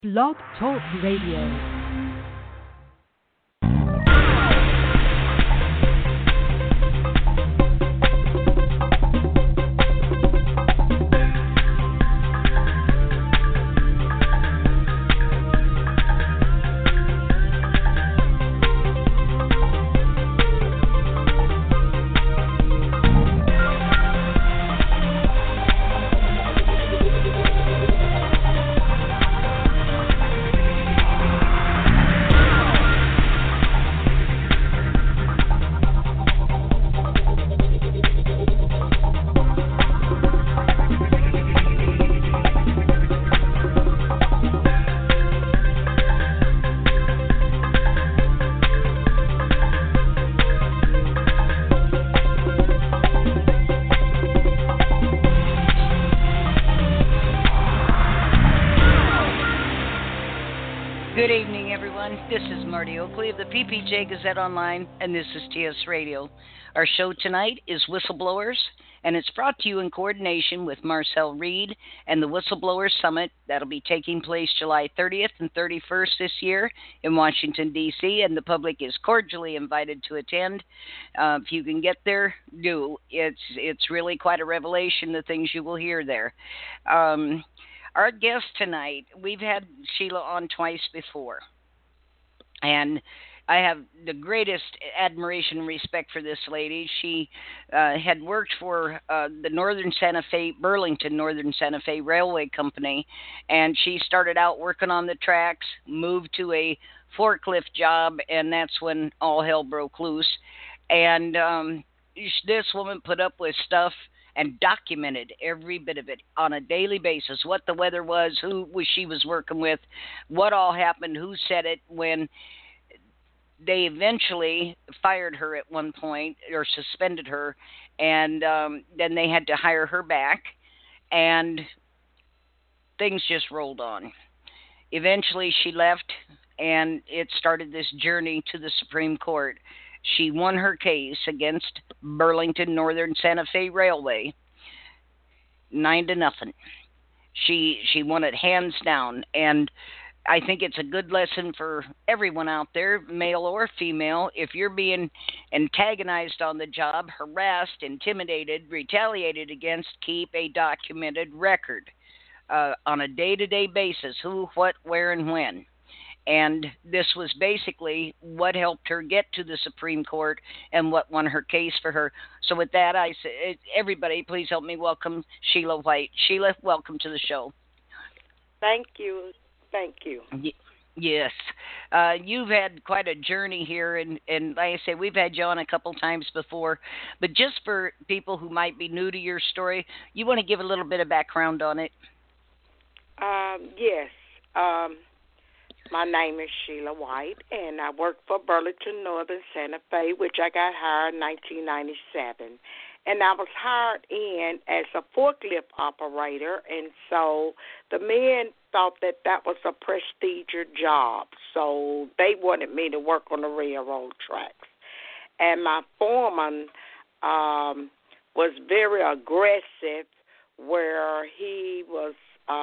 Blog Talk Radio. This is Marty Oakley of the PPJ Gazette Online, and this is TS Radio. Our show tonight is Whistleblowers, and it's brought to you in coordination with Marcel Reed and the Whistleblowers Summit. That'll be taking place July 30th and 31st this year in Washington, D.C., and the public is cordially invited to attend. If you can get there, do. It's really quite a revelation, the things you will hear there. Our guest tonight, we've had Sheila on twice before. And I have the greatest admiration and respect for this lady. She had worked for the Burlington Northern Santa Fe Railway Company, and she started out working on the tracks, moved to a forklift job, and that's when all hell broke loose. And this woman put up with stuff and documented every bit of it on a daily basis, what the weather was, she was working with, what all happened, who said it, when they eventually fired her at one point, or suspended her, and then they had to hire her back, and things just rolled on. Eventually she left, and it started this journey to the Supreme Court. She won her case against Burlington Northern Santa Fe Railway 9-0. She won it hands down, and I think it's a good lesson for everyone out there, male or female. If you're being antagonized on the job, harassed, intimidated, retaliated against, keep a documented record on a day-to-day basis, who, what, where, and when. And this was basically what helped her get to the Supreme Court and what won her case for her. So with that, I say, everybody, please help me welcome Sheila White. Sheila, welcome to the show. Thank you. Thank you. Yes. You've had quite a journey here, and like I say, we've had you on a couple times before. But just for people who might be new to your story, you want to give a little bit of background on it? Yes. My name is Sheila White, and I work for Burlington Northern Santa Fe, which I got hired in 1997. And I was hired in as a forklift operator, and so the men thought that was a prestigious job, so they wanted me to work on the railroad tracks. And my foreman was very aggressive, where he was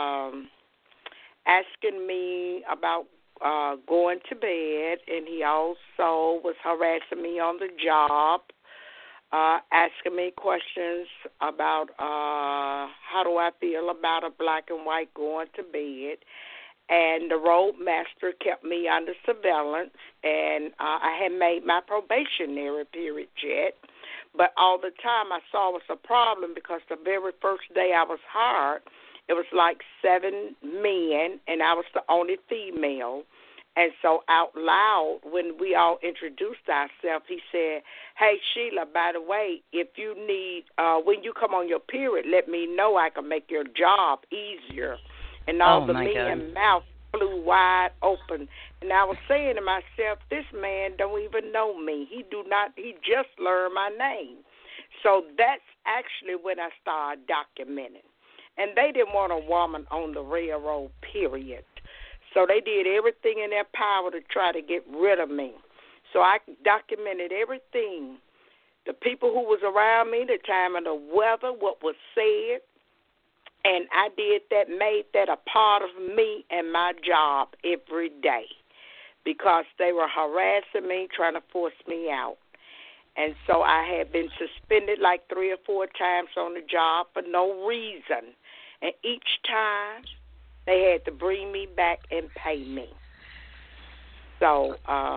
asking me about going to bed, and he also was harassing me on the job, asking me questions about how do I feel about a black and white going to bed. And the roadmaster kept me under surveillance, and I had made my probationary period yet. But all the time I saw was a problem, because the very first day I was hired, it was like 7 men, and I was the only female. And so out loud, when we all introduced ourselves, he said, "Hey, Sheila, by the way, if you need, when you come on your period, let me know. I can make your job easier." And all the men's mouth flew wide open. And I was saying to myself, this man don't even know me. He just learned my name. So that's actually when I started documenting. And they didn't want a woman on the railroad, period. So they did everything in their power to try to get rid of me. So I documented everything. The people who was around me, the time of the weather, what was said, And I did that, made that a part of me and my job every day because they were harassing me, trying to force me out. And so I had been suspended like 3 or 4 times on the job for no reason. And each time they had to bring me back and pay me. So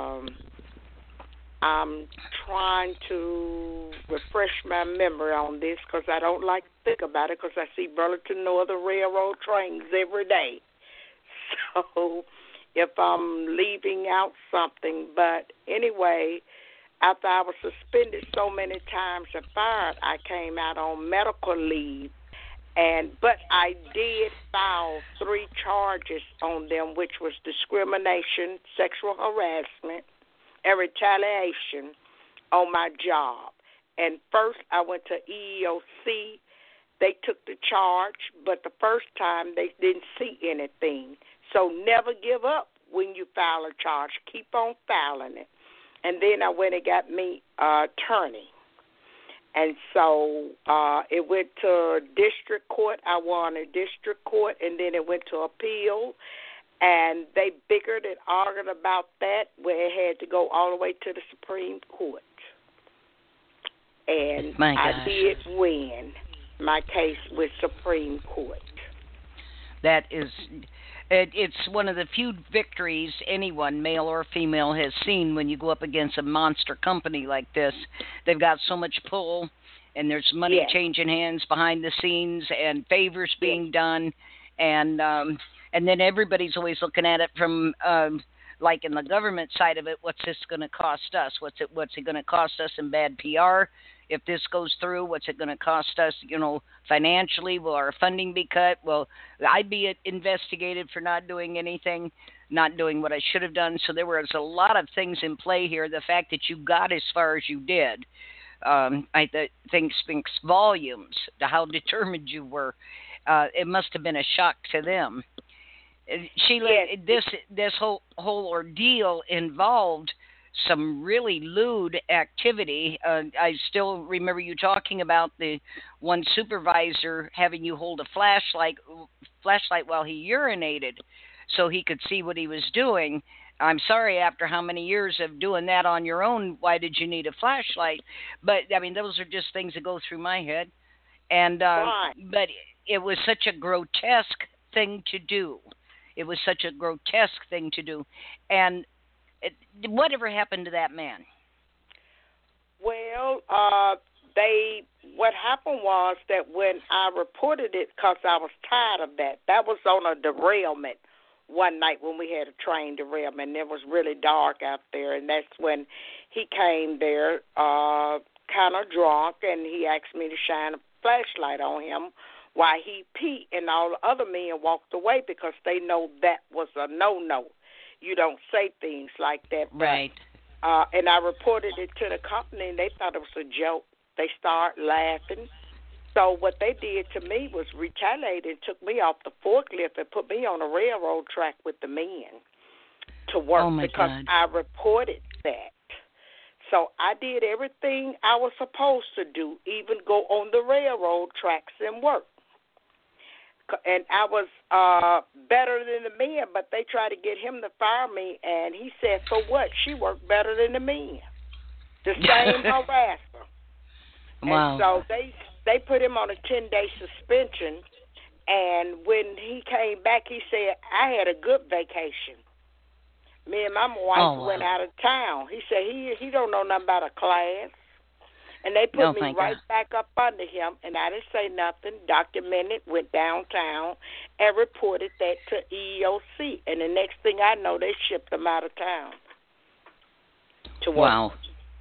I'm trying to refresh my memory on this because I don't like to think about it because I see Burlington Northern Railroad trains every day. So if I'm leaving out something, but anyway, after I was suspended so many times and fired, I came out on medical leave. But I did file 3 charges on them, which was discrimination, sexual harassment, and retaliation on my job. And first I went to EEOC. They took the charge, but the first time they didn't see anything. So never give up when you file a charge. Keep on filing it. And then I went and got me an attorney. And so it went to district court. I won a district court, and then it went to appeal. And they bickered and argued about that, where it had to go all the way to the Supreme Court. And I did win my case with Supreme Court. That is, it's one of the few victories anyone, male or female, has seen when you go up against a monster company like this. They've got so much pull, and there's money changing hands behind the scenes, and favors being done, and then everybody's always looking at it from, like in the government side of it, what's this going to cost us? What's it going to cost us in bad PR? If this goes through, what's it going to cost us, financially? Will our funding be cut? Will I be investigated for not doing anything, not doing what I should have done? So there was a lot of things in play here. The fact that you got as far as you did, I think speaks volumes to how determined you were. It must have been a shock to them. Sheila, this whole ordeal involved some really lewd activity. I still remember you talking about the one supervisor having you hold a flashlight while he urinated so he could see what he was doing. I'm sorry, after how many years of doing that on your own, why did you need a flashlight? But, I mean, those are just things that go through my head. And but it was such a grotesque thing to do. It was such a grotesque thing to do. And whatever happened to that man? Well, what happened was that when I reported it, because I was tired of that was on a derailment one night when we had a train derailment, and it was really dark out there, and that's when he came there kind of drunk, and he asked me to shine a flashlight on him while he peed, and all the other men walked away because they know that was a no-no. You don't say things like that. Right. And I reported it to the company, and they thought it was a joke. They started laughing. So what they did to me was retaliate and took me off the forklift and put me on a railroad track with the men to work because I reported that. So I did everything I was supposed to do, even go on the railroad tracks and work. And I was better than the men, but they tried to get him to fire me, and he said, for what? She worked better than the men. The same harasser. Wow. And so they put him on a 10-day suspension, and when he came back, he said, I had a good vacation. Me and my wife went out of town. He said he don't know nothing about a class. And they put me right back up under him, and I didn't say nothing, documented, went downtown, and reported that to EEOC. And the next thing I know, they shipped him out of town to work. Wow.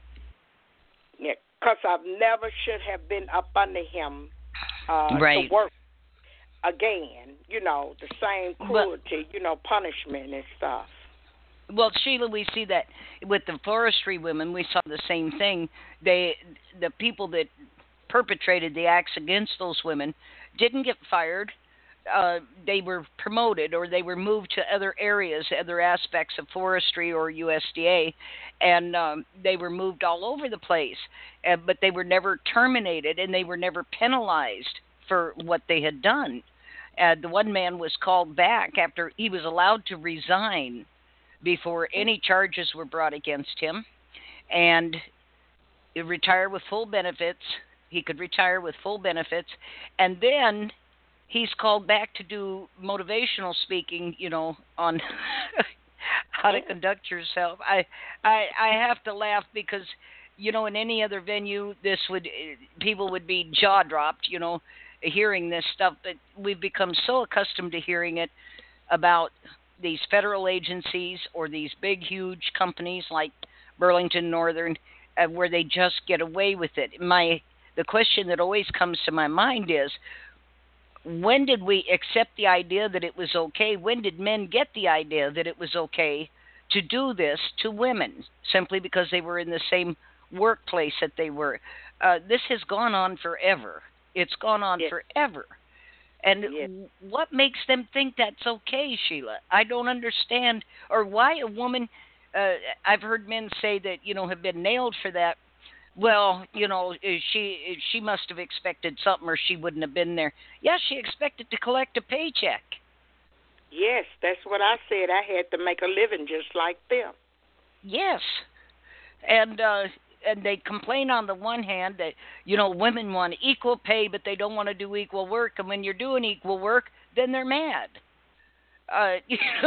Yeah, because I never should have been up under him to work again. The same cruelty, punishment and stuff. Well, Sheila, we see that with the forestry women. We saw the same thing. The people that perpetrated the acts against those women didn't get fired. They were promoted, or they were moved to other areas, other aspects of forestry or USDA, and they were moved all over the place. But they were never terminated, and they were never penalized for what they had done. The one man was called back after he was allowed to resign before any charges were brought against him, and retire with full benefits. He could retire with full benefits, and then he's called back to do motivational speaking, on how to conduct yourself. I have to laugh because, in any other venue, people would be jaw dropped, hearing this stuff. But we've become so accustomed to hearing it about these federal agencies or these big, huge companies like Burlington Northern, where they just get away with it. The question that always comes to my mind is, when did we accept the idea that it was okay? When did men get the idea that it was okay to do this to women simply because they were in the same workplace that they were? This has gone on forever. It's gone on forever. And what makes them think that's okay, Sheila? I don't understand. Or why a woman, I've heard men say that, have been nailed for that. Well, she must have expected something or she wouldn't have been there. Yeah, she expected to collect a paycheck. Yes, that's what I said. I had to make a living just like them. Yes. And they complain on the one hand that, women want equal pay, but they don't want to do equal work. And when you're doing equal work, then they're mad. I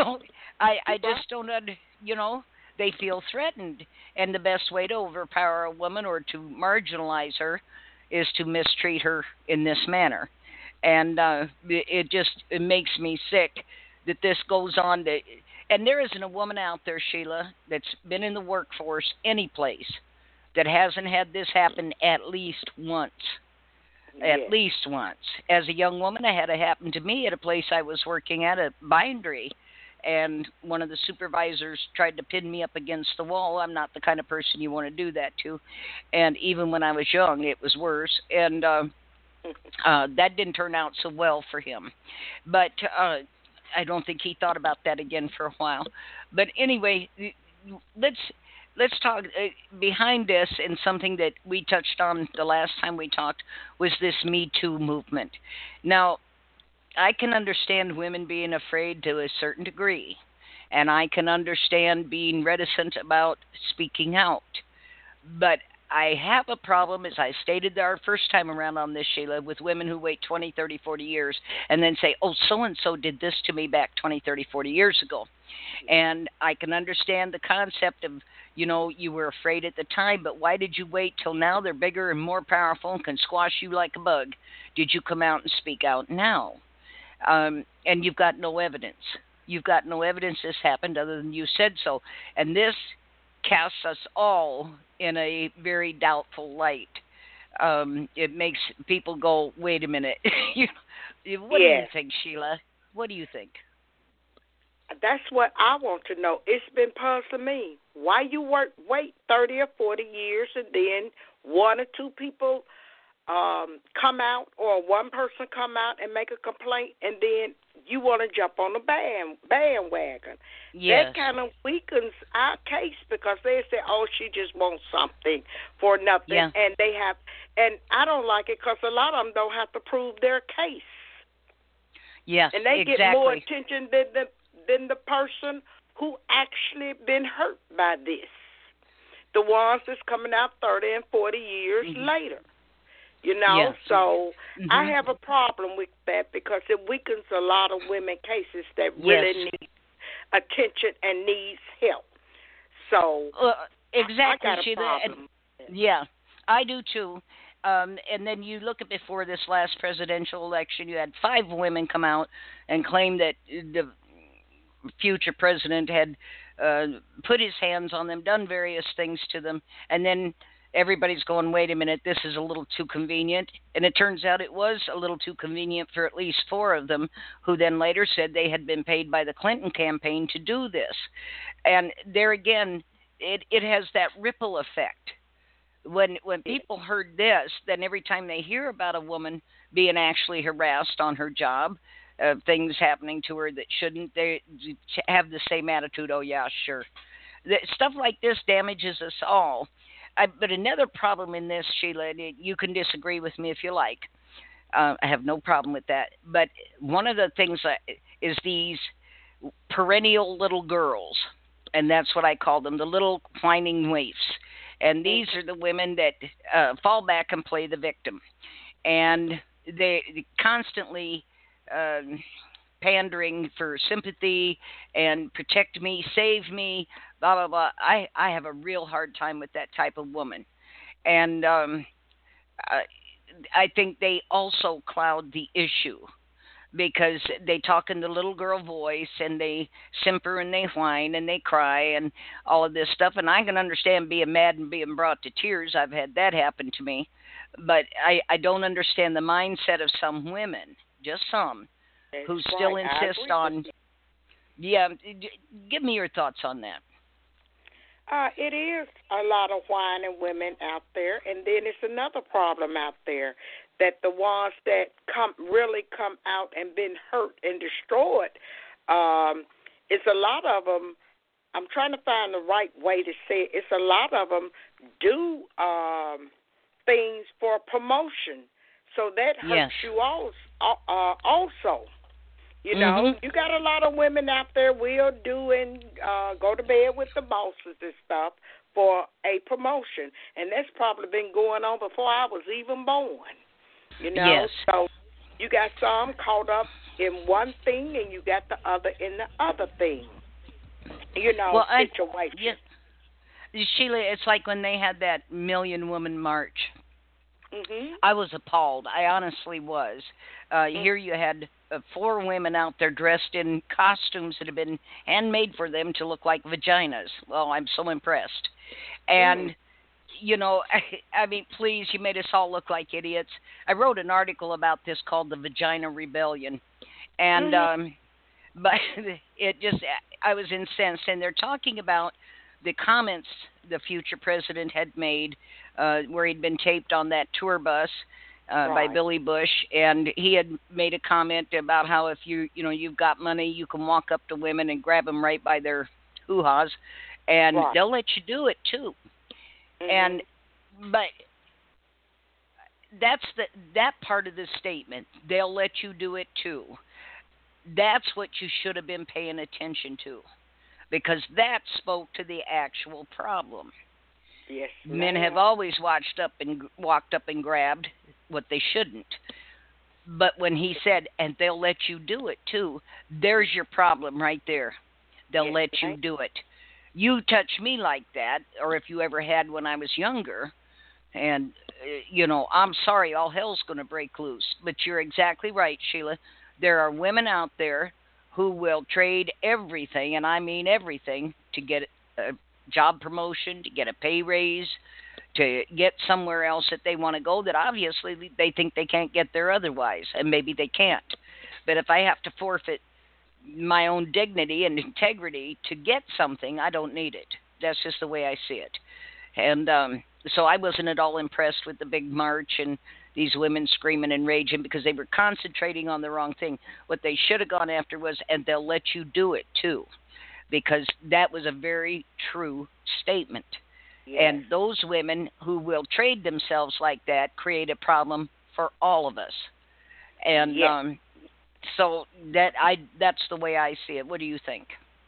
just don't, they feel threatened. And the best way to overpower a woman or to marginalize her is to mistreat her in this manner. And it makes me sick that this goes on. And there isn't a woman out there, Sheila, that's been in the workforce any place that hasn't had this happen at least once. Yes. At least once. As a young woman, I had it happen to me at a place I was working at, a bindery. And one of the supervisors tried to pin me up against the wall. I'm not the kind of person you want to do that to. And even when I was young, it was worse. And that didn't turn out so well for him. But I don't think he thought about that again for a while. But anyway, let's talk behind this, and something that we touched on the last time we talked was this Me Too movement. Now, I can understand women being afraid to a certain degree, and I can understand being reticent about speaking out. But I have a problem, as I stated our first time around on this, Sheila, with women who wait 20, 30, 40 years and then say, oh, so-and-so did this to me back 20, 30, 40 years ago. And I can understand the concept of, you were afraid at the time, but why did you wait till now? They're bigger and more powerful and can squash you like a bug. Did you come out and speak out now? And you've got no evidence. You've got no evidence this happened other than you said so. And this casts us all in a very doubtful light. It makes people go, wait a minute. What do you think, Sheila? What do you think? That's what I want to know. It's been puzzling me. Why you wait 30 or 40 years and then one or two people come out, or one person come out and make a complaint, and then you want to jump on the bandwagon. Yes. That kind of weakens our case, because they say, oh, she just wants something for nothing. Yeah. And I don't like it because a lot of them don't have to prove their case. Yes, and they exactly. get more attention than the person who actually been hurt by this. The ones that's coming out 30 and 40 years later. Yes. So I have a problem with that, because it weakens a lot of women cases that really need attention and needs help. So exactly, I got a problem. Yeah, I do too. And then you look at before this last presidential election, you had 5 women come out and claim that the future president had put his hands on them, done various things to them, and then everybody's going, wait a minute, this is a little too convenient. And it turns out it was a little too convenient for at least 4 of them, who then later said they had been paid by the Clinton campaign to do this. And there again, it has that ripple effect. When people heard this, then every time they hear about a woman being actually harassed on her job, things happening to her that shouldn't, they have the same attitude, oh yeah, sure. Stuff like this damages us all. But another problem in this, Sheila, and you can disagree with me if you like, I have no problem with that. But one of the things is these perennial little girls, and that's what I call them, the little whining waifs. And these are the women that fall back and play the victim. And they constantly pandering for sympathy and protect me, save me, blah, blah, blah. I have a real hard time with that type of woman. And I think they also cloud the issue because they talk in the little girl voice and they simper and they whine and they cry and all of this stuff. And I can understand being mad and being brought to tears. I've had that happen to me. But I don't understand the mindset of some women, just some, who still insist on. Yeah, give me your thoughts on that. It is a lot of whining women out there, and then it's another problem out there that the ones that really come out and been hurt and destroyed, it's a lot of them. I'm trying to find the right way to say it. It's a lot of them do things for promotion, so that hurts you also. You know, you got a lot of women out there will do and go to bed with the bosses and stuff for a promotion. And that's probably been going on before I was even born. You know, so you got some caught up in one thing and you got the other in the other thing. You know, situation. Sheila, it's like when they had that Million Woman March. I was appalled. I honestly was. Here you had 4 women out there dressed in costumes that have been handmade for them to look like vaginas. Well, I'm so impressed. And, you know, I mean, please, you made us all look like idiots. I wrote an article about this called The Vagina Rebellion. And, but it just, I was incensed. And they're talking about the comments the future president had made where he'd been taped on that tour bus by Billy Bush, and he had made a comment about how if you've got money, you can walk up to women and grab them right by their hoo-haws, and they'll let you do it too. And but that's that part of the statement. They'll let you do it too. That's what you should have been paying attention to, because that spoke to the actual problem. Yes, men have always walked up and grabbed what they shouldn't. But when he said, and they'll let you do it too, there's your problem right there. They'll let you do it. You touch me like that, or if you ever had when I was younger, and, I'm sorry, all hell's going to break loose. But you're exactly right, Sheila. There are women out there who will trade everything, and I mean everything, to get a job promotion, to get a pay raise, to get somewhere else that they want to go that obviously they think they can't get there otherwise, and maybe they can't. But if I have to forfeit my own dignity and integrity to get something, I don't need it. That's just the way I see it. And so I wasn't at all impressed with the big march and these women screaming and raging because they were concentrating on the wrong thing. What they should have gone after was, and they'll let you do it too, because that was a very true statement. Yes. And those women who will trade themselves like that create a problem for all of us. And so that's the way I see it. What do you think?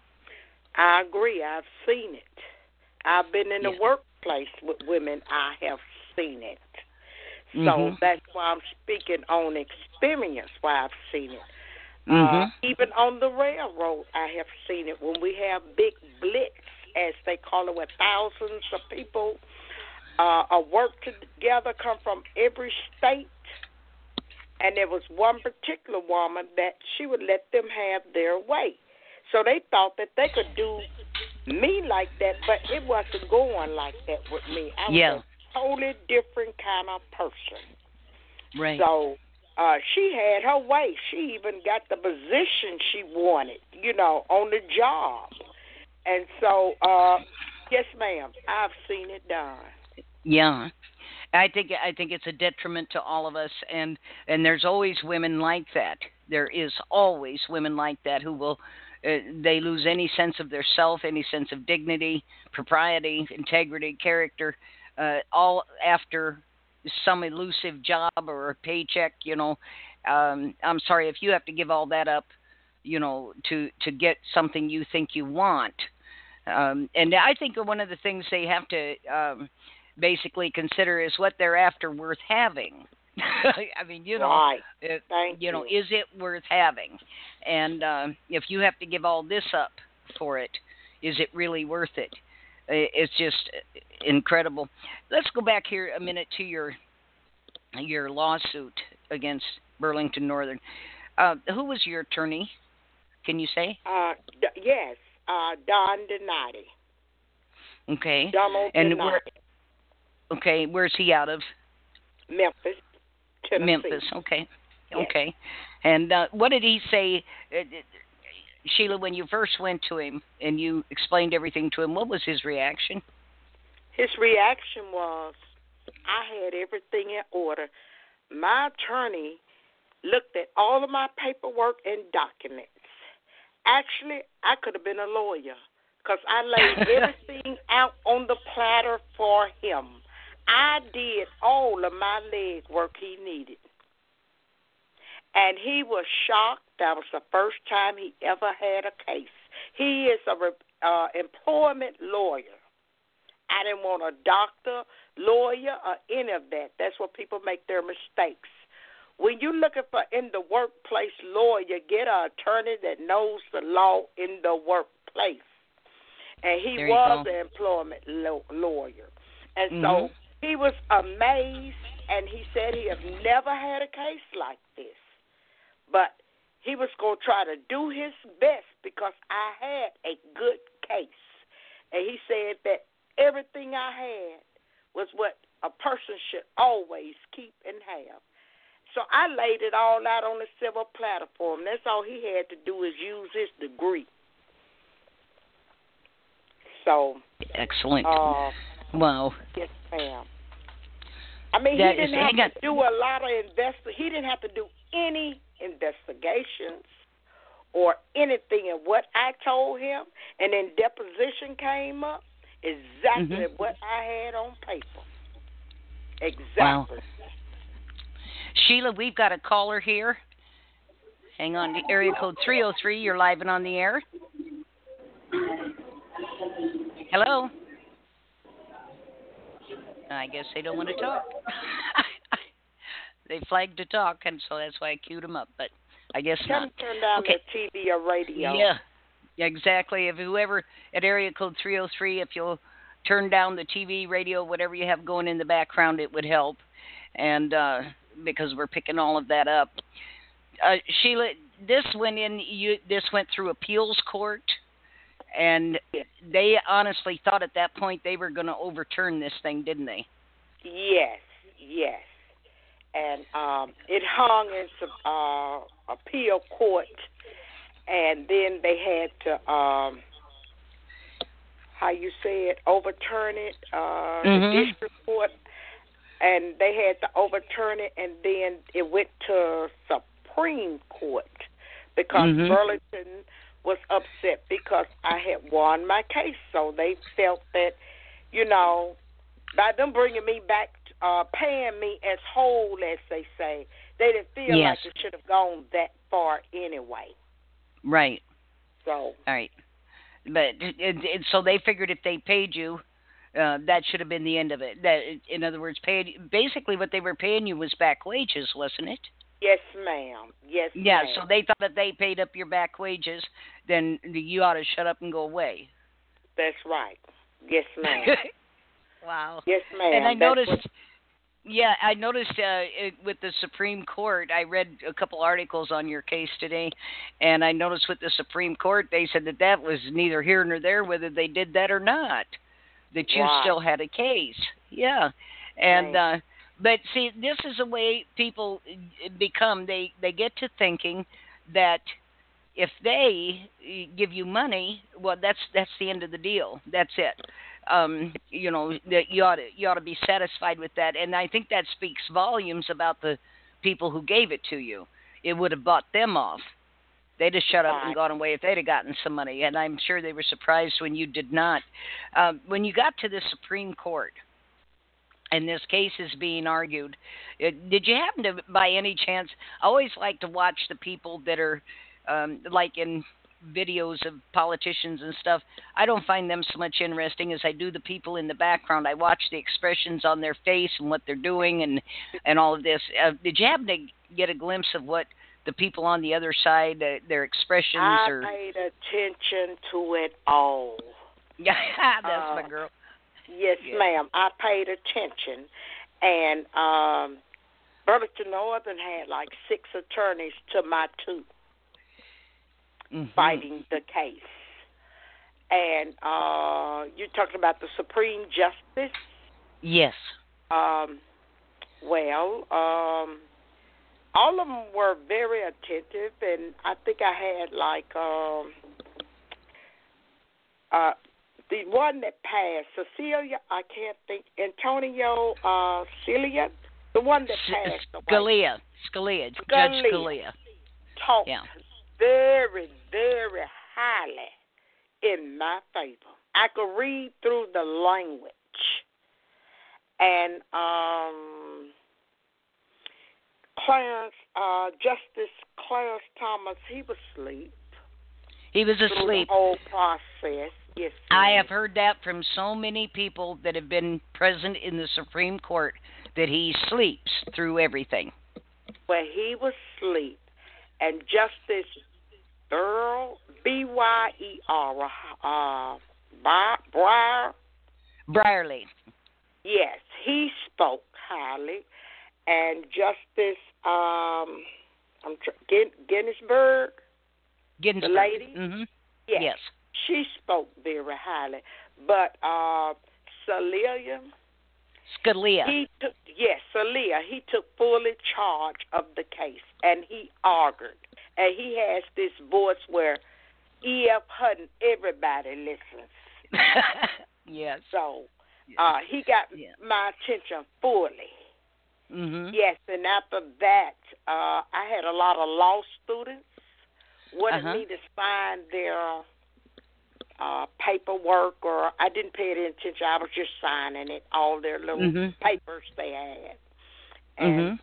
I agree. I've seen it. I've been in the workplace with women. I have seen it. So that's why I'm speaking on experience, why I've seen it. Even on the railroad, I have seen it. When we have big blitz, as they call it, where thousands of people work together, come from every state, and there was one particular woman that she would let them have their way. So they thought that they could do me like that, but it wasn't going like that with me. I was a totally different kind of person. Right. So she had her way. She even got the position she wanted, on the job. And so, yes, ma'am, I've seen it done. Yeah. I think it's a detriment to all of us, and there's always women like that. There is always women like that who will they lose any sense of their self, any sense of dignity, propriety, integrity, character, all after some elusive job or a paycheck, I'm sorry if you have to give all that up, to get something you think you want. And I think one of the things they have to basically consider is what they're after worth having. I mean, Right. Thank you. Is it worth having? And if you have to give all this up for it, is it really worth it? It's just incredible. Let's go back here a minute to your lawsuit against Burlington Northern. Who was your attorney? Can you say? Yes, Don Donati. Okay. Donald Donati. Okay, where's he out of? Memphis, Tennessee. Memphis, okay. Yes. Okay. And what did he say, Sheila, when you first went to him and you explained everything to him? What was his reaction? His reaction was, I had everything in order. My attorney looked at all of my paperwork and documents. Actually, I could have been a lawyer because I laid everything out on the platter for him. I did all of my legwork he needed. And he was shocked. That was the first time he ever had a case. He is a employment lawyer. I didn't want a doctor, lawyer, or any of that. That's where people make their mistakes. When you're looking for in the workplace lawyer, get an attorney that knows the law in the workplace. And he was an employment lawyer. And so he was amazed, and he said he had never had a case like this. But he was going to try to do his best because I had a good case. And he said that everything I had was what a person should always keep and have. So I laid it all out on the civil platform. That's all he had to do is use his degree. So excellent. Wow. Yes, ma'am. I mean, he didn't have to do a lot of he didn't have to do any investigations or anything. And what I told him, and then deposition came up, exactly what I had on paper. Exactly. Wow. Sheila, we've got a caller here. Hang on, the area code 303. You're live and on the air. Hello. I guess they don't want to talk. They flagged to talk, and so that's why I queued them up. But I guess not. Turn down the TV or radio. Yeah, exactly. If whoever at area code 303, if you'll turn down the TV, radio, whatever you have going in the background, it would help. And because we're picking all of that up. Sheila, this went through appeals court, and they honestly thought at that point they were going to overturn this thing, didn't they? Yes. And it hung in some appeal court, and then they had to, overturn it, the district court. And they had to overturn it, and then it went to Supreme Court because Burlington was upset because I had won my case. So they felt that, by them bringing me back, paying me as whole, as they say, they didn't feel like it should have gone that far anyway. Right. So. All right. But so they figured if they paid you, that should have been the end of it. That, in other words, basically what they were paying you was back wages, wasn't it? Yes, ma'am. Yes, yeah, ma'am. so they thought that they paid up your back wages, then you ought to shut up and go away. That's right. Yes, ma'am. Wow. Yes, ma'am. And I noticed with the Supreme Court, I read a couple articles on your case today, and I noticed with the Supreme Court, they said that was neither here nor there whether they did that or not. That you still had a case. Yeah. And but see, this is the way people become. They get to thinking that if they give you money, well, that's the end of the deal. That's it. That you ought to be satisfied with that. And I think that speaks volumes about the people who gave it to you. It would have bought them off. They'd have shut up and gone away if they'd have gotten some money, and I'm sure they were surprised when you did not. When you got to the Supreme Court, and this case is being argued. Did you happen to, by any chance, I always like to watch the people that are like in videos of politicians and stuff. I don't find them so much interesting as I do the people in the background. I watch the expressions on their face and what they're doing and all of this. Did you happen to get a glimpse of what the people on the other side, their expressions? I paid attention to it all. Yeah, that's my girl. Yes, ma'am. I paid attention. And Burlington Northern had like 6 attorneys to my 2 fighting the case. And you're talking about the Supreme Justice? Yes. Well, all of them were very attentive, and I think I had like the one that passed, Cecilia, I can't think, Antonio Celia, the one that passed away. Scalia, Judge Scalia. Talked very, very highly in my favor. I could read through the language. And Justice Clarence Thomas, he was asleep. He was asleep. Through the whole process. Yes. I have heard that from so many people that have been present in the Supreme Court that he sleeps through everything. Well, he was asleep, and Justice Earl B-Y-E-R Brierly. Yes, he spoke highly, and Justice Ginsburg, the lady, yes, she spoke very highly. But Scalia, he took fully charge of the case, and he argued, and he has this voice where E.F. Hutton, everybody listens. Yes. So he got my attention fully. Yes, and after that, I had a lot of law students wanted me to sign their paperwork, or I didn't pay any attention. I was just signing it, all their little papers they had. And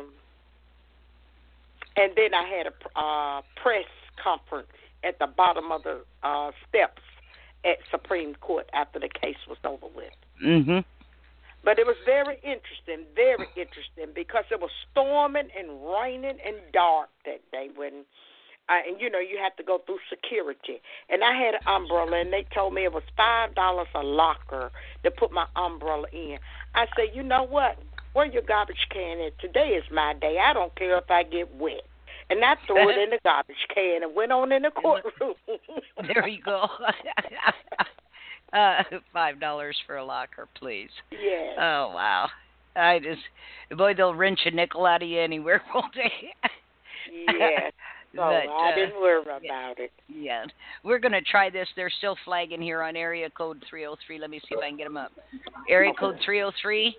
and then I had a press conference at the bottom of the steps at Supreme Court after the case was over with. But it was very interesting, because it was storming and raining and dark that day when, and you know, you had to go through security. And I had an umbrella, and they told me it was $5 a locker to put my umbrella in. I said, you know what? Where your garbage can at? Today is my day. I don't care if I get wet. And I threw it in the garbage can and went on in the courtroom. There you go. $5 for a locker, please. Yes. Oh, wow. Boy, they'll wrench a nickel out of you anywhere, won't they? Yes. So I didn't worry about it. Yeah. We're going to try this. They're still flagging here on area code 303. Let me see if I can get them up. Area code 303.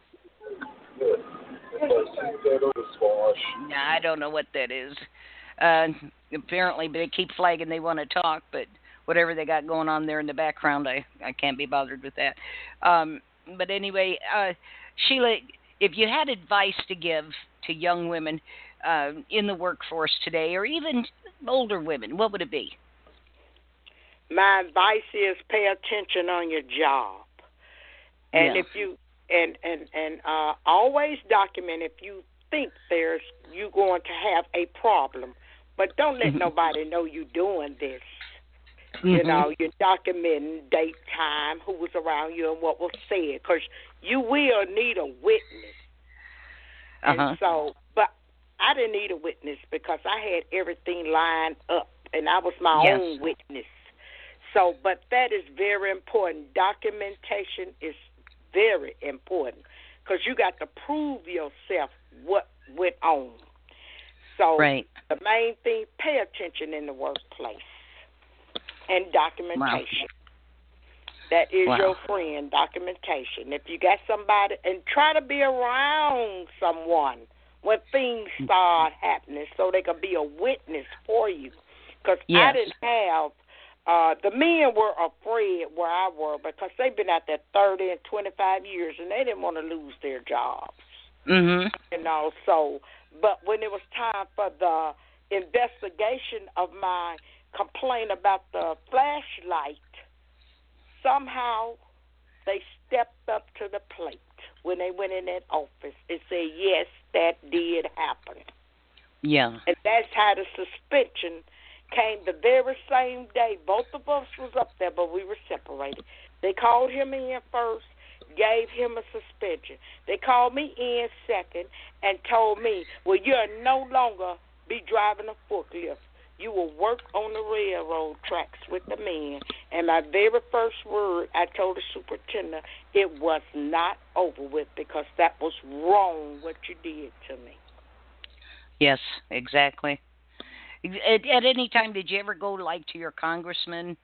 Nah, I don't know what that is. Apparently, they keep flagging they want to talk, but whatever they got going on there in the background, I can't be bothered with that. But anyway, Sheila, if you had advice to give to young women in the workforce today, or even older women, what would it be? My advice is pay attention on your job, and if you and always document if you think you're going to have a problem, but don't let nobody know you're doing this. You know, you're documenting date, time, who was around you, and what was said, because you will need a witness. And so, but I didn't need a witness because I had everything lined up, and I was my own witness. So, but that is very important. Documentation is very important because you got to prove yourself what went on. So, the main thing, pay attention in the workplace. And documentation. That is your friend, documentation. If you got somebody, and try to be around someone when things start happening so they can be a witness for you. Because I didn't have the men were afraid where I were because they've been out there 30 and 25 years, and they didn't want to lose their jobs. Mhm. So, but when it was time for the investigation of my complaint about the flashlight, somehow they stepped up to the plate when they went in that office and said, yes, that did happen. Yeah. And that's how the suspension came the very same day. Both of us was up there, but we were separated. They called him in first, gave him a suspension. They called me in second and told me, well, you'll no longer be driving a forklift. You will work on the railroad tracks with the men. And my very first word, I told the superintendent, it was not over with because that was wrong what you did to me. Yes, exactly. At any time, did you ever go like to your congressman?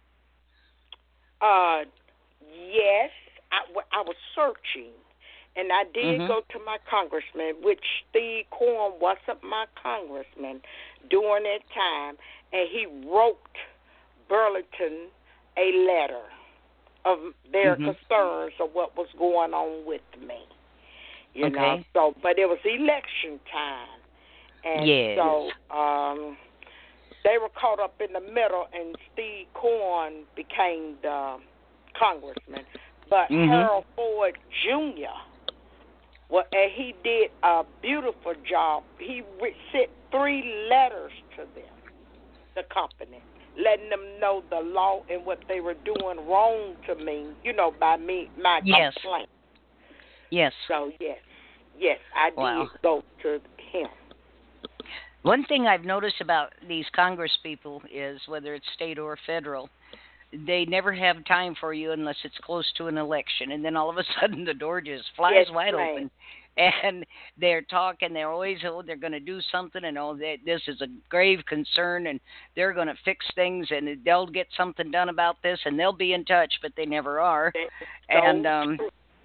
Yes, I was searching, and I did go to my congressman, which Steve Corn wasn't my congressman during that time, and he wrote Burlington a letter of their concerns of what was going on with me. You know, so but it was election time, and so they were caught up in the middle, and Steve Corn became the congressman. But Harold Ford Jr., and he did a beautiful job. He sent 3 letters to them, the company, letting them know the law and what they were doing wrong to me, you know, by me, my complaint. Yes. So, yes, I did go to him. One thing I've noticed about these Congress people is, whether it's state or federal, they never have time for you unless it's close to an election. And then all of a sudden the door just flies wide open. And they're talking, they're always, they're going to do something, and this is a grave concern, and they're going to fix things, and they'll get something done about this, and they'll be in touch, but they never are. And, and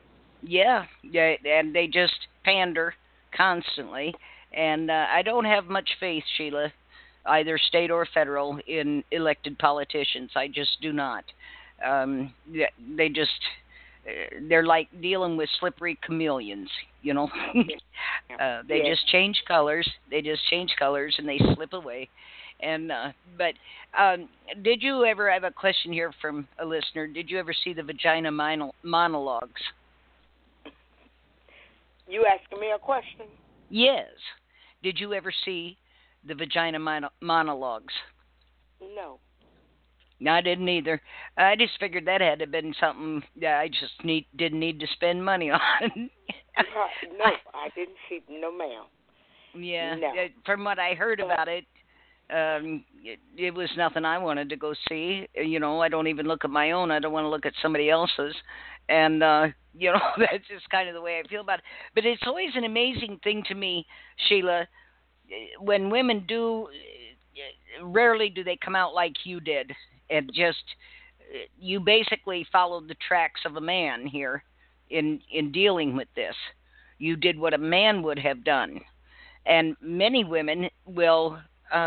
they just pander constantly. And I don't have much faith, Sheila, either state or federal, in elected politicians. I just do not. They're like dealing with slippery chameleons, you know. They just change colors. They just change colors, and they slip away. And but did you ever, I have a question here from a listener, did you ever see the Vagina Monologues? You asking me a question? Yes. Did you ever see the Vagina Monologues? No. No, I didn't either. I just figured that had to have been something that I just didn't need to spend money on. No, I didn't see. No, ma'am. Yeah. No. From what I heard about it, it was nothing I wanted to go see. You know, I don't even look at my own. I don't want to look at somebody else's. And, you know, that's just kind of the way I feel about it. But it's always an amazing thing to me, Sheila, when women do, rarely do they come out like you did. And just, you basically followed the tracks of a man here in dealing with this. You did what a man would have done. And many women will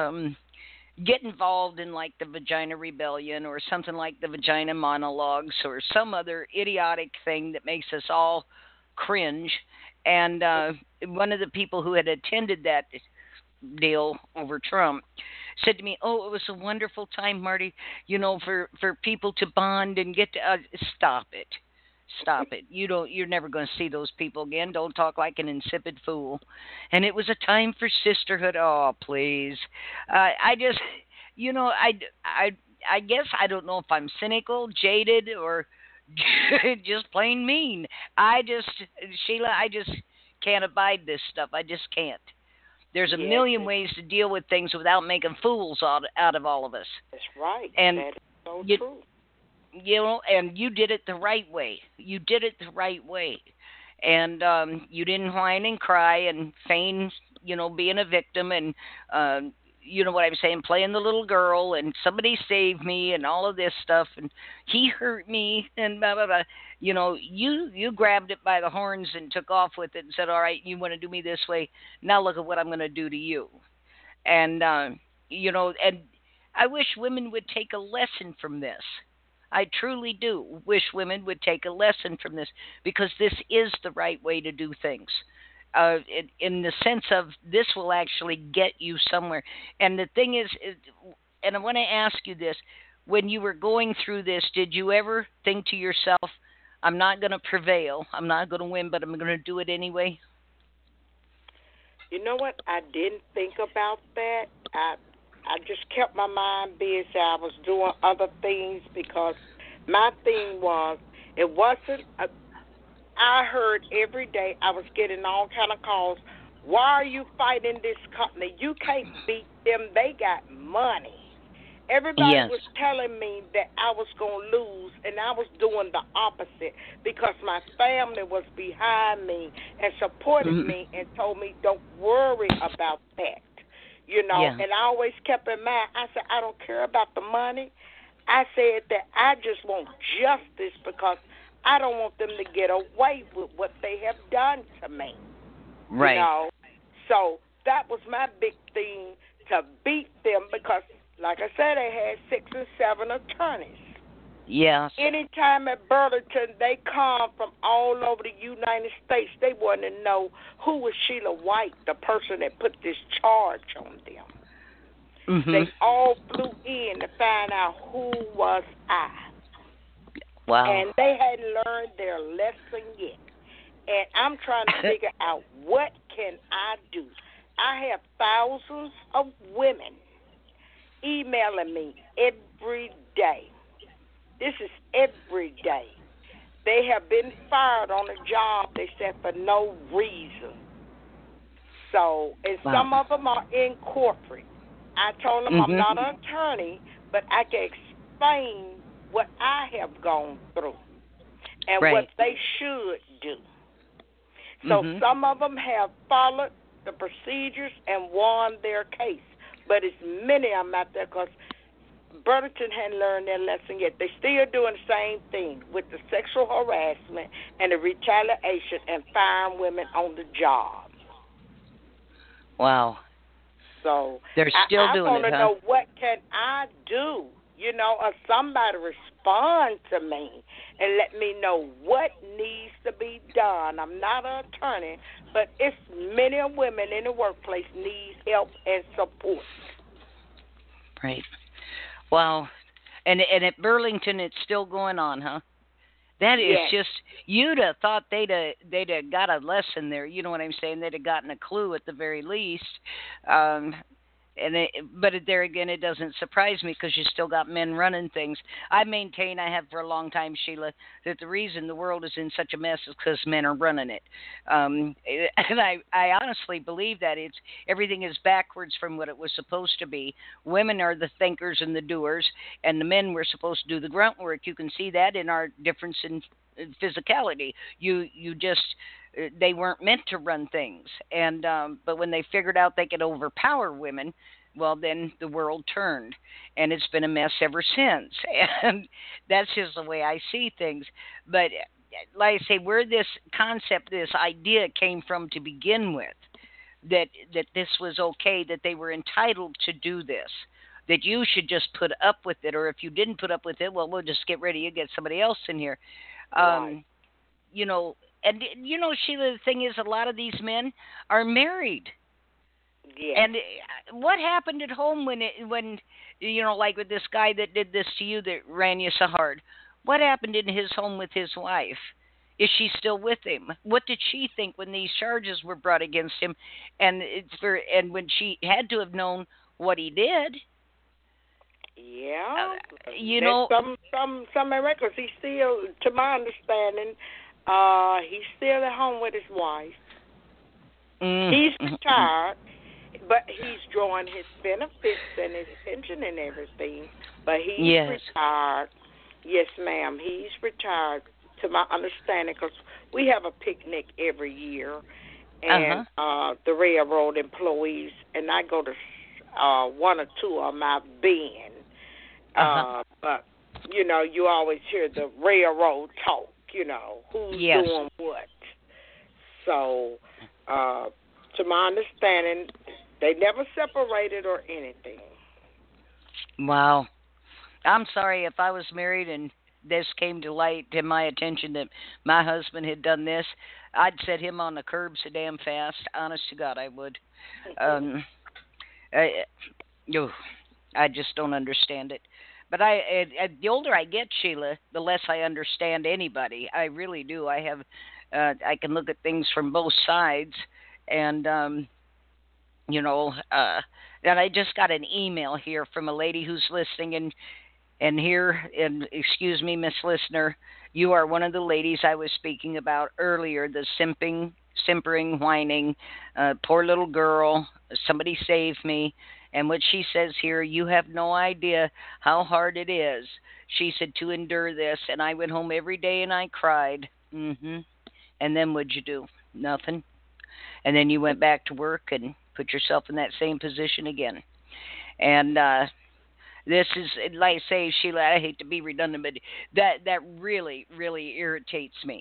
get involved in like the Vagina Rebellion or something like the Vagina Monologues or some other idiotic thing that makes us all cringe. And one of the people who had attended that deal over Trump said to me, "Oh, it was a wonderful time, Marty, you know, for people to bond and get to stop it. Stop it. You're never going to see those people again. Don't talk like an insipid fool." And it was a time for sisterhood. Oh, please. I just, you know, I guess I don't know if I'm cynical, jaded, or just plain mean. Sheila, I just can't abide this stuff. I just can't. There's a million ways to deal with things without making fools out of all of us. That's right. And that is so true. You know, and you did it the right way. You did it the right way. And you didn't whine and cry and feign, you know, being a victim and, you know what I'm saying, playing the little girl and somebody saved me and all of this stuff and he hurt me and blah, blah, blah. You know, you grabbed it by the horns and took off with it and said, all right, you want to do me this way? Now look at what I'm going to do to you. And, you know, and I wish women would take a lesson from this. I truly do wish women would take a lesson from this because this is the right way to do things. In the sense of this will actually get you somewhere. And the thing is, and I want to ask you this: when you were going through this, did you ever think to yourself, "I'm not going to prevail. I'm not going to win, but I'm going to do it anyway"? You know what? I didn't think about that. I just kept my mind busy. I was doing other things because my thing was it wasn't. I heard every day I was getting all kind of calls. Why are you fighting this company? You can't beat them. They got money. Everybody Yes. was telling me that I was going to lose, and I was doing the opposite because my family was behind me and supported me and told me, don't worry about that. Yeah. And I always kept in mind, I said, I don't care about the money. I said that I just want justice because I don't want them to get away with what they have done to me. Right. So that was my big thing, to beat them because, like I said, they had 6 and 7 attorneys. Yes. Anytime at Burlington, they come from all over the United States. They want to know who was Sheila White, the person that put this charge on them. They all flew in to find out who was I. Wow. And they hadn't learned their lesson yet. And I'm trying to figure out what can I do. I have thousands of women emailing me every day. This is every day. They have been fired on a job, they said, for no reason. So, and some of them are in corporate. I told them I'm not an attorney, but I can explain what I have gone through and what they should do. So some of them have followed the procedures and won their case, but it's many of them out there because Burlington hadn't learned their lesson yet. They're still doing the same thing with the sexual harassment and the retaliation and firing women on the job. Wow. So they're still doing it, I want to know what can I do, or somebody respond to me and let me know what needs to be done. I'm not an attorney, but it's many women in the workplace need help and support. Right. Wow. And at Burlington, it's still going on, huh? That is just, you'd have thought they'd have got a lesson there. You know what I'm saying? They'd have gotten a clue at the very least. But there again, it doesn't surprise me because you still got men running things. I maintain, I have for a long time, Sheila, that the reason the world is in such a mess is because men are running it. And I honestly believe that everything is backwards from what it was supposed to be. Women are the thinkers and the doers, and the men were supposed to do the grunt work. You can see that in our difference in physicality. They weren't meant to run things, and but when they figured out they could overpower women, well, then the world turned, and it's been a mess ever since. And that's just the way I see things. But like I say, where this concept, this idea came from to begin with, that this was okay, that they were entitled to do this, that you should just put up with it, or if you didn't put up with it, well, we'll just get rid of you, get somebody else in here. Right. And, Sheila, the thing is, a lot of these men are married. Yeah. And what happened at home when like with this guy that did this to you, that ran you so hard? What happened in his home with his wife? Is she still with him? What did she think when these charges were brought against him? And when she had to have known what he did. Yeah. Some records. He's still, to my understanding, he's still at home with his wife. He's retired, but he's drawing his benefits and his pension and everything. But he's retired. Yes, ma'am. He's retired, to my understanding, because we have a picnic every year, and the railroad employees, and I go to one or two of them I've been. But, you always hear the railroad talk, who's doing what. So, to my understanding, they never separated or anything. Wow. I'm sorry if I was married and this came to light to my attention that my husband had done this. I'd set him on the curb so damn fast. Honest to God, I would. Um, I, oh, I just don't understand it. But the older I get, Sheila, the less I understand anybody. I really do. I can look at things from both sides, and you know, and I just got an email here from a lady who's listening, and here, and excuse me, Miss Listener, you are one of the ladies I was speaking about earlier, the simpering, whining, poor little girl, somebody save me. And what she says here, you have no idea how hard it is. She said to endure this, and I went home every day and I cried. And then what'd you do? Nothing. And then you went back to work and put yourself in that same position again. And this is, like I say, Sheila, I hate to be redundant, but that really, really irritates me.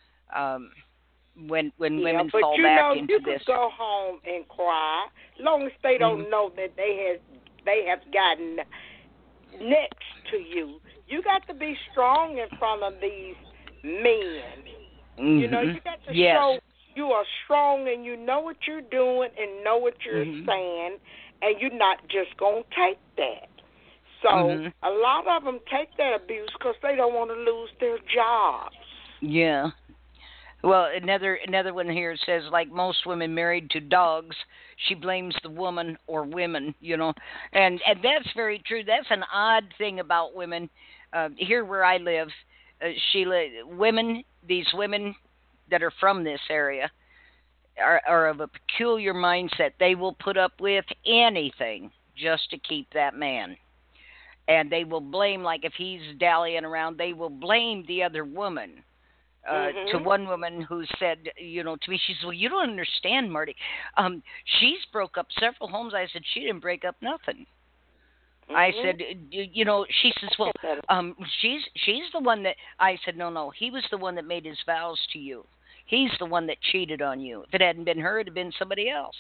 When women fall back into you this. could go home and cry, long as they don't know that they have gotten next to you. You got to be strong in front of these men. You know, you got to show you are strong and you know what you're doing and know what you're saying, and you're not just going to take that. So a lot of them take that abuse because they don't want to lose their jobs. Yeah. Well, another one here says, like most women married to dogs, she blames the woman or women, you know. And that's very true. That's an odd thing about women. Here where I live, Sheila, these women that are from this area are of a peculiar mindset. They will put up with anything just to keep that man. And they will blame, like if he's dallying around, they will blame the other woman. To one woman who said, to me, she said, well, you don't understand, Marty. She's broke up several homes. I said, she didn't break up nothing. I said, she says, well, she's the one that, I said, no, he was the one that made his vows to you. He's the one that cheated on you. If it hadn't been her, it had been somebody else.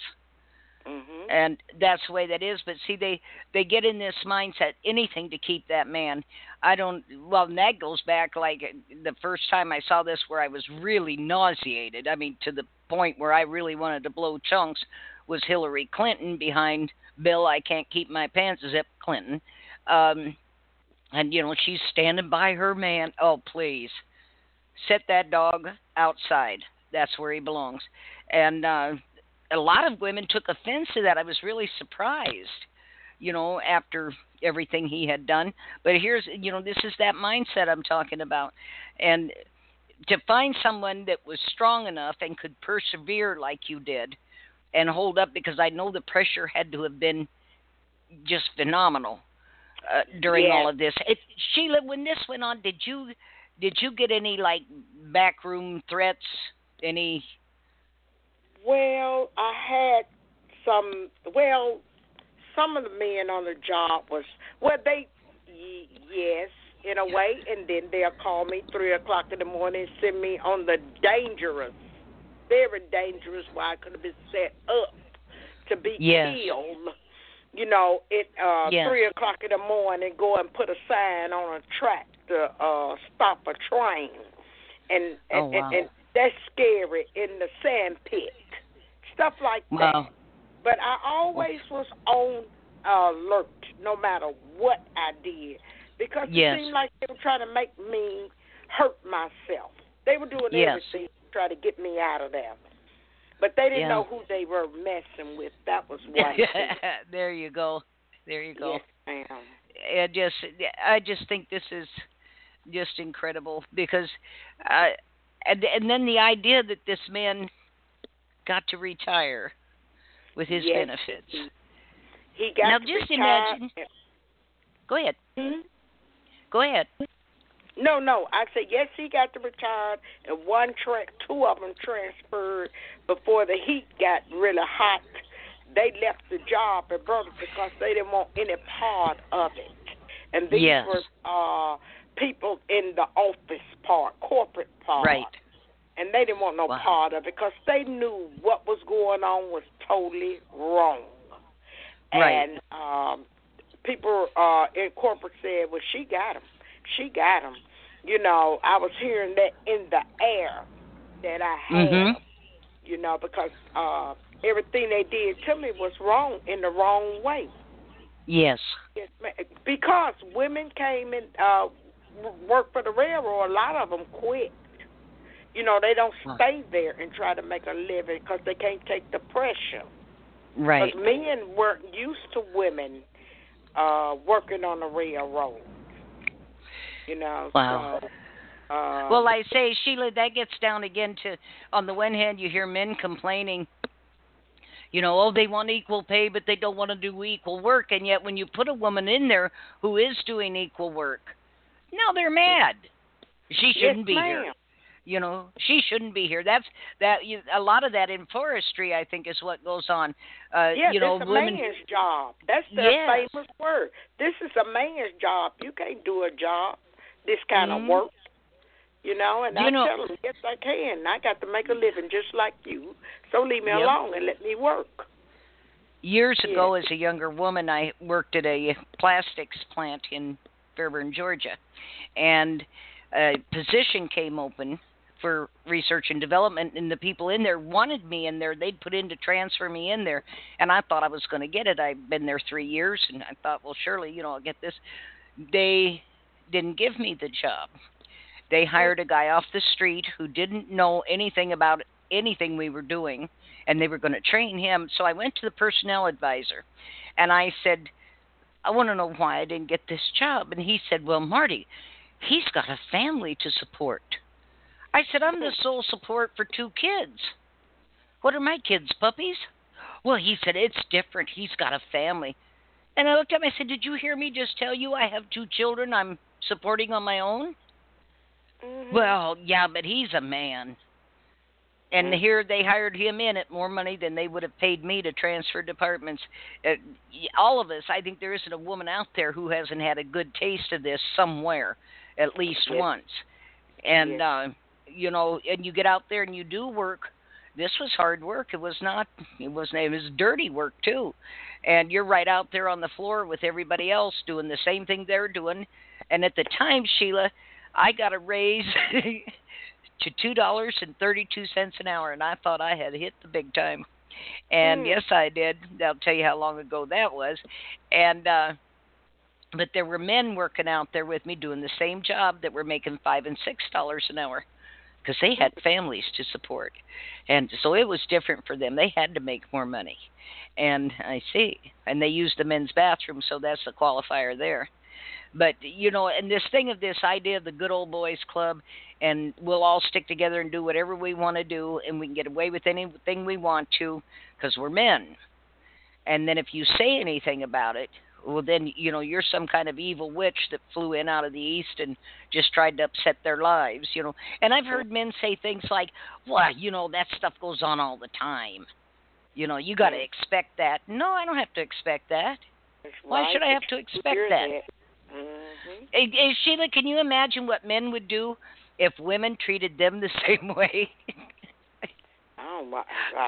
And that's the way that is. But see, they get in this mindset, anything to keep that man. And that goes back like the first time I saw this where I was really nauseated. I mean, to the point where I really wanted to blow chunks was Hillary Clinton behind Bill, I can't keep my pants zipped Clinton. And, she's standing by her man. Oh, please. Set that dog outside. That's where he belongs. And, a lot of women took offense to that. I was really surprised, after everything he had done. But here's, this is that mindset I'm talking about. And to find someone that was strong enough and could persevere like you did and hold up, because I know the pressure had to have been just phenomenal during all of this. Sheila, when this went on, did you get any, like, backroom threats, any... Well, I had some of the men on the job was, yes, in a way, and then they'll call me 3 o'clock in the morning and send me on the very dangerous, where I could have been set up to be killed, 3 o'clock in the morning, go and put a sign on a track to stop a train. And that's scary, in the sand pit. Stuff like that. But I always was on alert, no matter what I did, because it seemed like they were trying to make me hurt myself. They were doing everything to try to get me out of there. But they didn't know who they were messing with. That was one thing. There you go. Yes, ma'am. I just think this is just incredible, because and then the idea that this man got to retire with his benefits. He got now, to just retire. imagine. Go ahead. Go ahead. No. I said, yes, he got to retire, and two of them transferred before the heat got really hot. They left the job and brought it because they didn't want any part of it. And these were people in the office part, corporate part. Right. And they didn't want no part of it because they knew what was going on was totally wrong. Right. And people in corporate said, well, she got him. She got him. You know, I was hearing that in the air that I had, you know, because everything they did to me was wrong, in the wrong way. Yes. Because women came and worked for the railroad, a lot of them quit. You know, they don't stay there and try to make a living because they can't take the pressure. Right. Because men weren't used to women working on the railroad. You know. Wow. So, well, I say, Sheila, that gets down again to, on the one hand, you hear men complaining, you know, oh, they want equal pay, but they don't want to do equal work. And yet when you put a woman in there who is doing equal work, now they're mad. She shouldn't be here. You know, she shouldn't be here. A lot of that in forestry, I think, is what goes on. Yes, you know, it's a women, man's job. That's the famous word. This is a man's job. You can't do a job, this kind of work. You know, and I tell them, yes, I can. I got to make a living just like you. So leave me alone and let me work. Years ago, as a younger woman, I worked at a plastics plant in Fairburn, Georgia. And a position came open for research and development, and the people in there wanted me in there. They'd put in to transfer me in there, and I thought I was going to get it. I'd been there 3 years, and I thought, well, surely, you know, I'll get this. They didn't give me the job. They hired a guy off the street who didn't know anything about anything we were doing, and they were going to train him. So I went to the personnel advisor, and I said, I want to know why I didn't get this job. And he said, well, Marty, he's got a family to support. I said, I'm the sole support for 2 kids. What are my kids, puppies? Well, he said, it's different. He's got a family. And I looked at him, I said, did you hear me just tell you I have 2 children I'm supporting on my own? Well, yeah, but he's a man. And here they hired him in at more money than they would have paid me to transfer departments. All of us, I think there isn't a woman out there who hasn't had a good taste of this somewhere, at least once. And, you know, and you get out there and you do work. This was hard work. It was dirty work, too. And you're right out there on the floor with everybody else doing the same thing they're doing. And at the time, Sheila, I got a raise to $2.32 an hour, and I thought I had hit the big time. And yes, I did. I'll tell you how long ago that was. And but there were men working out there with me doing the same job that were making $5 and $6 an hour because they had families to support. And so it was different for them. They had to make more money. And I see. And they used the men's bathroom, so that's the qualifier there. But, you know, and this thing of this idea of the good old boys club, and we'll all stick together and do whatever we want to do, and we can get away with anything we want to because we're men. And then if you say anything about it, well, then, you know, you're some kind of evil witch that flew in out of the east and just tried to upset their lives, you know. And I've heard men say things like, well, you know, that stuff goes on all the time. You know, you got to expect that. No, I don't have to expect that. Why should I have to expect that? Hey, Sheila, can you imagine what men would do if women treated them the same way? Oh, my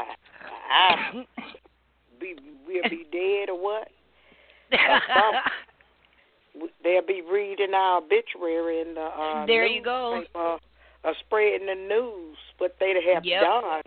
God. We'll be dead or what? They'll be reading our obituary in the there you go. Spreading the news, what they'd have done.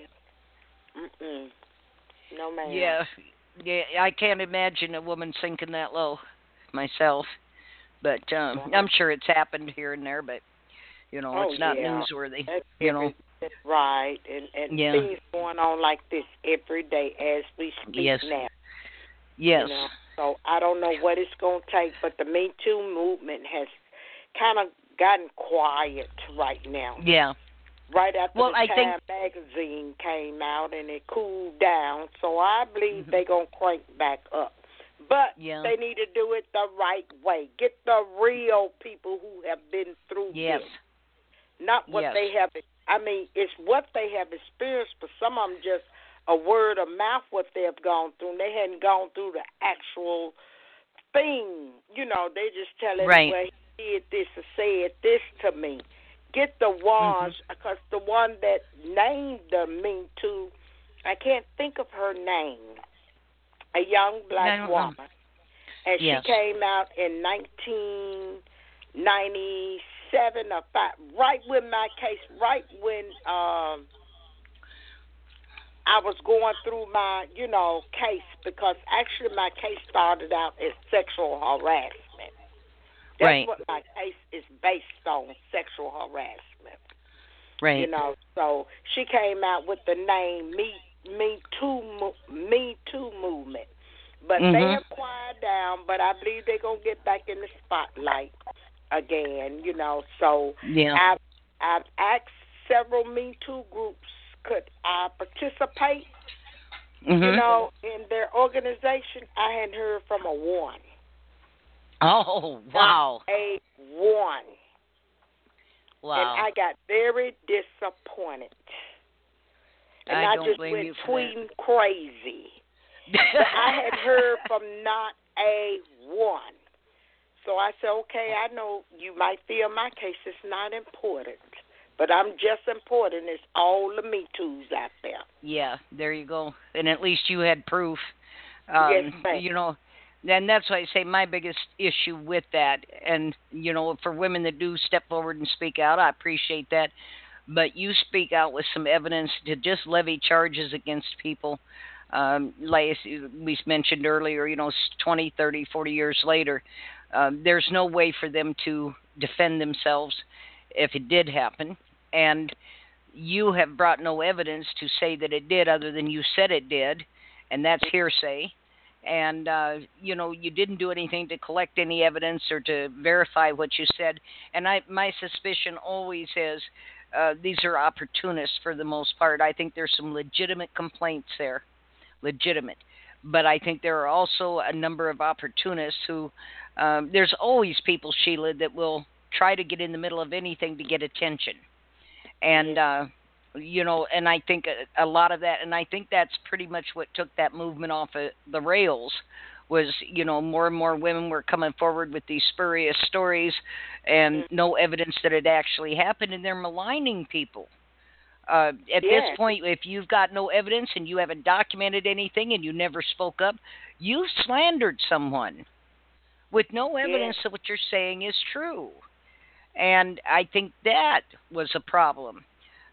No, man. Yeah, I can't imagine a woman sinking that low myself. But I'm sure it's happened here and there, but, you know, it's not newsworthy. You know. Right, and things going on like this every day as we speak now. Yes. You know? So I don't know what it's going to take, but the Me Too movement has kind of gotten quiet right now. Yeah. Right after the Time magazine came out and it cooled down, so I believe they're going to crank back up. But they need to do it the right way. Get the real people who have been through this. Not what they have. I mean, it's what they have experienced, but some of them just a word of mouth what they've gone through. And they hadn't gone through the actual thing. You know, they just tell it, well, he did this or said this to me. Get the ones, because the one that named the Me Too, I can't think of her name. A young black woman. And Yes. she came out in 1997 or 5, right when my case, right when I was going through my, case, because actually my case started out as sexual harassment. That's Right. what my case is based on, sexual harassment. Right. So she came out with the name Me Too movement. But they have quieted down, but I believe they're going to get back in the spotlight again, So Yeah. I've asked several Me Too groups, could I participate, in their organization. I hadn't heard from a one. Oh, wow. Not a one. Wow. And I got very disappointed. And I don't just blame went you for tweeting crazy. But I had heard from not a one. So I said, okay, I know you might feel my case is not important, but I'm just important as all the Me Too's out there. Yeah, there you go. And at least you had proof. Yes, ma'am. And that's why I say my biggest issue with that, and, for women that do step forward and speak out, I appreciate that. But you speak out with some evidence to just levy charges against people. Like we mentioned earlier, 20, 30, 40 years later, there's no way for them to defend themselves if it did happen. And you have brought no evidence to say that it did other than you said it did, and that's hearsay. And, you didn't do anything to collect any evidence or to verify what you said. And my suspicion always is these are opportunists for the most part. I think there's some legitimate complaints there. Legitimate. But I think there are also a number of opportunists who, there's always people, Sheila, that will try to get in the middle of anything to get attention. And, and I think a lot of that, and I think that's pretty much what took that movement off of the rails was, more and more women were coming forward with these spurious stories and no evidence that it actually happened, and they're maligning people. At this point, if you've got no evidence and you haven't documented anything and you never spoke up, you've slandered someone with no evidence that what you're saying is true. And I think that was a problem.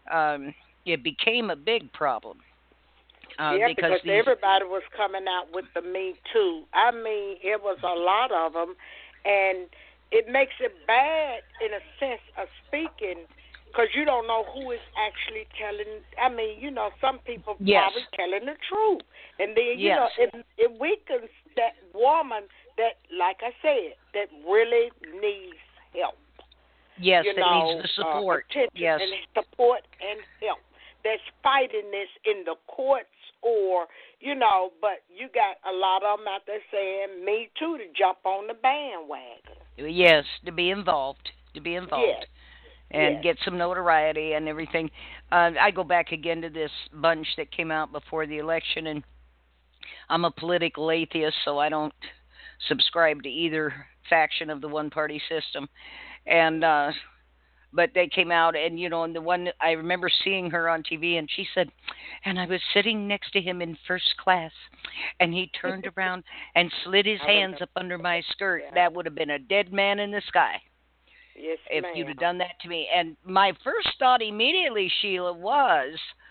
It became a big problem. Because everybody was coming out with the Me Too. I mean, it was a lot of them, and it makes it bad in a sense of speaking, because you don't know who is actually telling. I mean, some people probably telling the truth. And then, it weakens that woman that, like I said, that really needs help. Yes, that needs the support. Attention and support and help. That's fighting this in the courts or, but you got a lot of them out there saying, me too, to jump on the bandwagon. Yes, to be involved. Yes. And get some notoriety and everything. I go back again to this bunch that came out before the election, and I'm a political atheist, so I don't subscribe to either faction of the one-party system. And but they came out, and and the one I remember seeing her on TV, and she said, and I was sitting next to him in first class, and he turned around and slid his hands up under my skirt. Yeah. That would have been a dead man in the sky. Yes, if ma'am. You'd have done that to me. And my first thought immediately, Sheila, was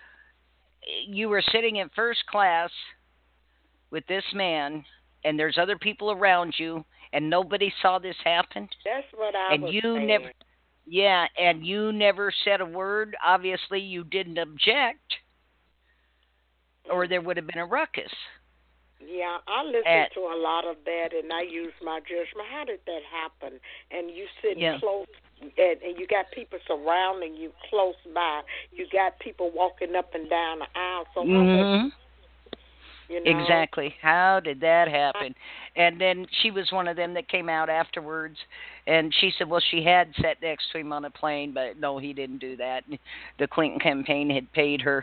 you were sitting in first class with this man, and there's other people around you, and nobody saw this happen. That's what I was saying. And you never said a word. Obviously, you didn't object, or there would have been a ruckus. Yeah, I listened to a lot of that, and I used my judgment. How did that happen? And you sitting close, and you got people surrounding you close by. You got people walking up and down the aisle. So Exactly. How did that happen? And then she was one of them that came out afterwards, and she said, well, she had sat next to him on a plane, but no, he didn't do that. The Clinton campaign had paid her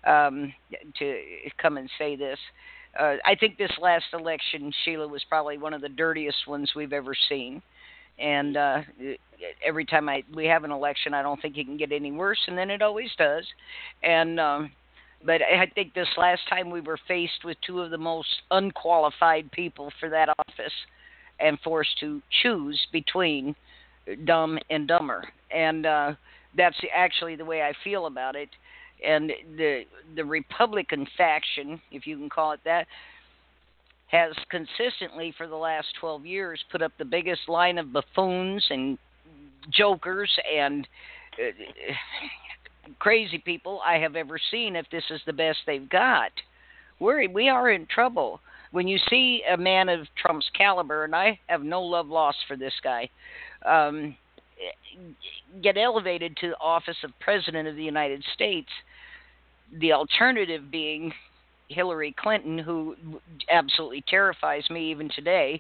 to come and say this. I think this last election, Sheila, was probably one of the dirtiest ones we've ever seen. And every time we have an election, I don't think it can get any worse, and then it always does. And but I think this last time we were faced with two of the most unqualified people for that office. and forced to choose between Dumb and Dumber. And that's actually the way I feel about it. And the Republican faction, if you can call it that, has consistently for the last 12 years put up the biggest line of buffoons and jokers and crazy people I have ever seen. If this is the best they've got, we are in trouble. When you see a man of Trump's caliber, and I have no love lost for this guy, get elevated to the office of President of the United States, the alternative being Hillary Clinton, who absolutely terrifies me even today,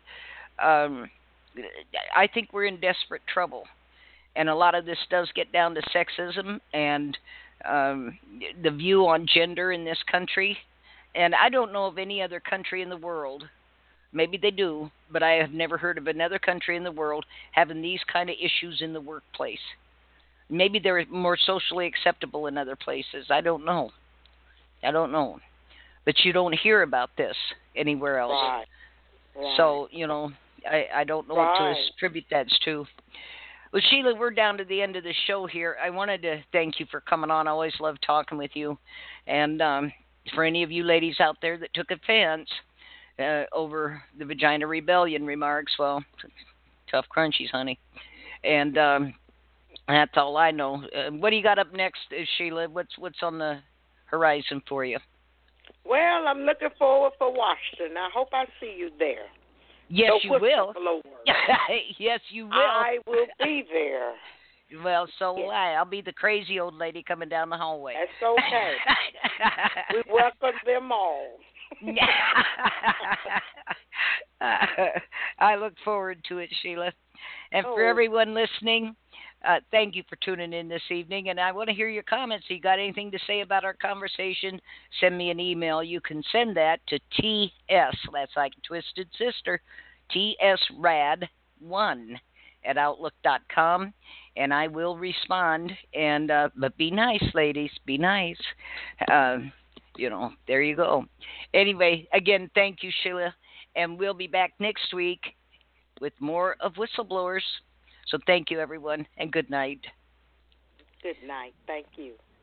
I think we're in desperate trouble. And a lot of this does get down to sexism and the view on gender in this country. And I don't know of any other country in the world, maybe they do, but I have never heard of another country in the world having these kind of issues in the workplace. Maybe they're more socially acceptable in other places. I don't know. But you don't hear about this anywhere else. Right. So, I don't know what to attribute that to. Well, Sheila, we're down to the end of the show here. I wanted to thank you for coming on. I always love talking with you. And for any of you ladies out there that took offense over the Vagina Rebellion remarks, well, tough crunchies, honey. And that's all I know. What do you got up next, Sheila? What's on the horizon for you? Well, I'm looking forward for Washington. I hope I see you there. Yes, so you will. Yes, you will. I will be there. Well, so will I. I'll be the crazy old lady coming down the hallway. That's okay. We welcome them all. I look forward to it, Sheila. And for everyone listening, thank you for tuning in this evening. And I want to hear your comments. If you got anything to say about our conversation, send me an email. You can send that to TS, that's like Twisted Sister, TSRAD1 at Outlook.com. And I will respond. And but be nice, ladies. Be nice. There you go. Anyway, again, thank you, Sheila. And we'll be back next week with more of Whistleblowers. So thank you, everyone, and good night. Good night. Thank you.